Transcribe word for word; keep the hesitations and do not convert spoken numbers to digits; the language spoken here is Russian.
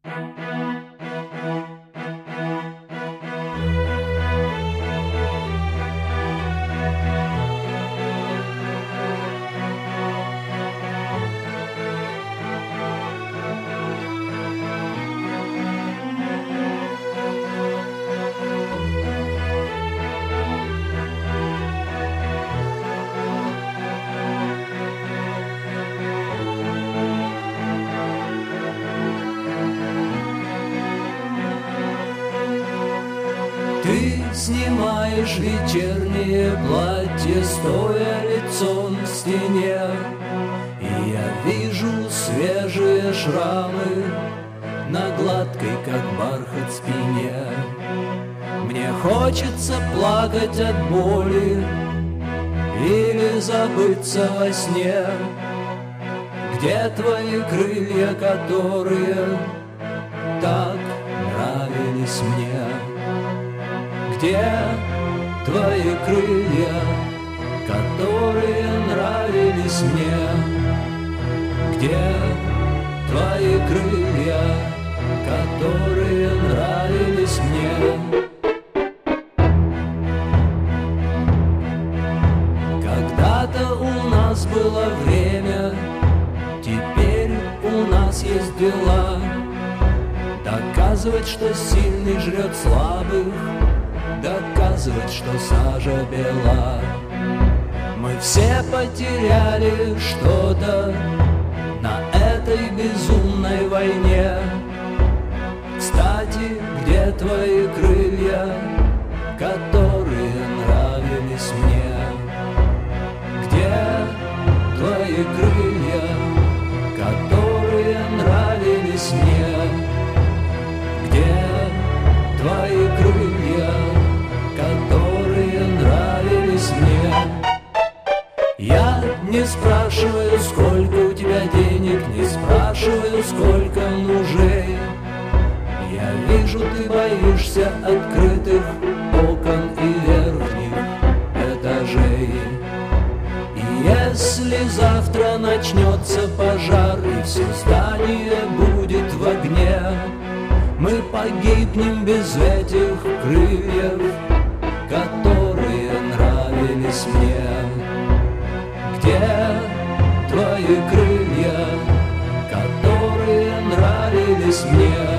Ты снимаешь вечернее платье, стоя лицом к стене, и я вижу свежие шрамы на гладкой, как бархат, спине. Мне хочется плакать от боли или забыться во сне. Где твои крылья, которые так нравились мне? Где твои крылья, которые нравились мне? Где твои крылья, которые нравились мне? Когда-то у нас было время, теперь у нас есть дела. Доказывать, что сильный жрет слабых, доказывать, что сажа бела. Мы все потеряли что-то на этой безумной войне. Кстати, где твои крылья, которые нравились мне? Где твои крылья, которые нравились мне? Где твои крылья, которые нравились мне? Я не спрашиваю, сколько у тебя денег, не спрашиваю, сколько мужей. Я вижу, ты боишься открытых окон и верхних этажей. И если завтра начнется пожар и все здание будет в огне, мы погибнем без этих крыльев, которые нравились мне. Где твои крылья, которые нравились мне?